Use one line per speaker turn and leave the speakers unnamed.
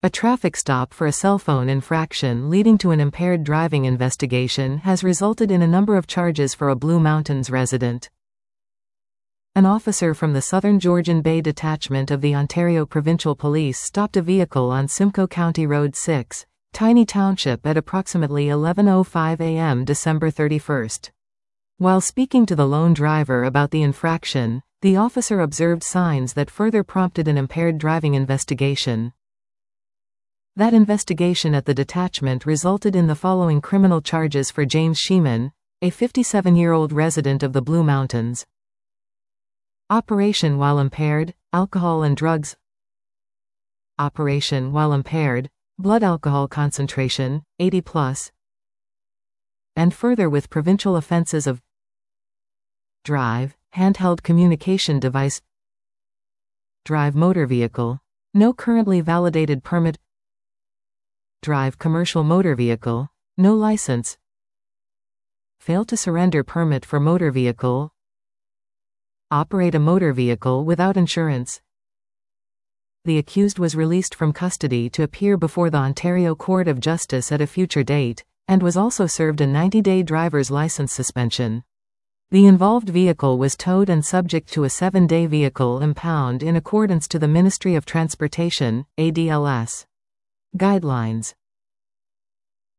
A traffic stop for a cell phone infraction leading to an impaired driving investigation has resulted in a number of charges for a Blue Mountains resident. An officer from the Southern Georgian Bay Detachment of the Ontario Provincial Police stopped a vehicle on Simcoe County Road 6, Tiny Township at approximately 11:05 a.m. December 31. While speaking to the lone driver about the infraction, the officer observed signs that further prompted an impaired driving investigation. That investigation at the detachment resulted in the following criminal charges for James Sheeman, a 57-year-old resident of the Blue Mountains. Operation while impaired, alcohol and drugs. Operation while impaired, blood alcohol concentration, 80+. And further with provincial offenses of drive, handheld communication device, drive motor vehicle, no currently validated permit, drive commercial motor vehicle, no license, fail to surrender permit for motor vehicle, operate a motor vehicle without insurance. The accused was released from custody to appear before the Ontario Court of Justice at a future date, and was also served a 90-day driver's license suspension. The involved vehicle was towed and subject to a 7-day vehicle impound in accordance to the Ministry of Transportation, ADLS guidelines.